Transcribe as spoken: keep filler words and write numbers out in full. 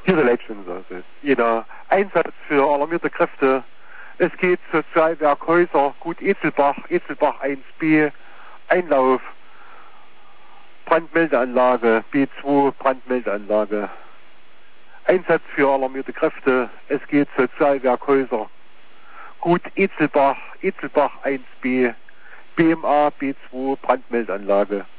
Hier der Leitstelle. Jeder Einsatz für alarmierte Kräfte. Es geht Sozialwerk Häuser, Gut Etzelbach, Etzelbach eins b, Einlauf, Brandmeldeanlage, B zwei, Brandmeldeanlage. Einsatz für alarmierte Kräfte. Es geht Sozialwerk Häuser, Gut Etzelbach, Etzelbach eins b, B M A, B zwei, Brandmeldeanlage.